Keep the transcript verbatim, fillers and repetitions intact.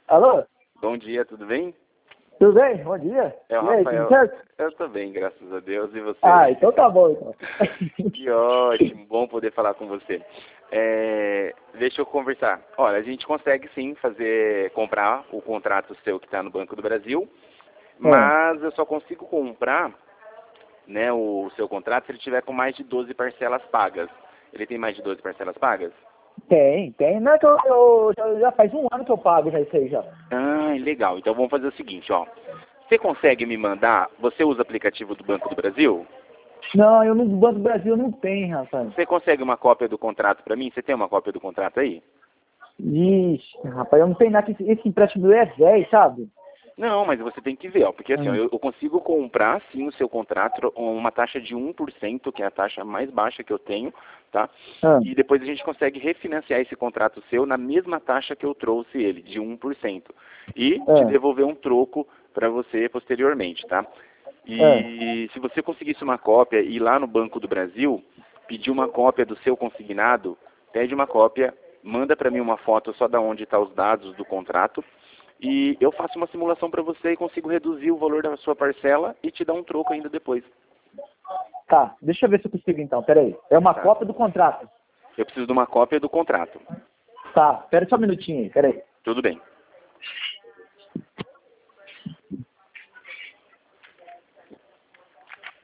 Alô? Bom dia, tudo bem? Tudo bem? Bom dia. É o E aí, Rafael. tudo certo? Eu tô bem, graças a Deus. E você? Ah, então tá bom, então. Que ótimo, bom poder falar com você. É, deixa eu conversar. Olha, a gente consegue sim fazer, comprar o contrato seu que está no Banco do Brasil, É. mas eu só consigo comprar, né, o seu contrato se ele tiver com mais de doze parcelas pagas. Ele tem mais de doze parcelas pagas? Tem, tem. Não é que eu, eu- já, já faz um ano que eu pago já isso aí já. Ah, legal. Então vamos fazer o seguinte, ó. Você consegue me mandar, você usa o aplicativo do Banco do Brasil? Não, eu no Banco do Brasil não tenho, rapaz. Você consegue uma cópia do contrato para mim? Você tem uma cópia do contrato aí? Ixi, rapaz, eu não tenho nada que esse empréstimo é velho, sabe? Não, mas você tem que ver, ó, porque assim, ó, Hum. eu, eu consigo comprar sim o seu contrato uma taxa de um por cento, que é a taxa mais baixa que eu tenho, tá? Ah, E depois a gente consegue refinanciar esse contrato seu na mesma taxa que eu trouxe ele, de um por cento. E te ah, devolver um troco para você posteriormente, tá? ah. E se você conseguisse uma cópia e ir lá no Banco do Brasil, pedir uma cópia do seu consignado, pede uma cópia, manda para mim uma foto só da onde estão os dados do contrato, e eu faço uma simulação para você e consigo reduzir o valor da sua parcela e te dar um troco ainda depois. Tá, deixa eu ver se eu consigo então, peraí. É uma Tá? cópia do contrato. Eu preciso de uma cópia do contrato. Tá, pera só um minutinho aí, peraí. Tudo bem.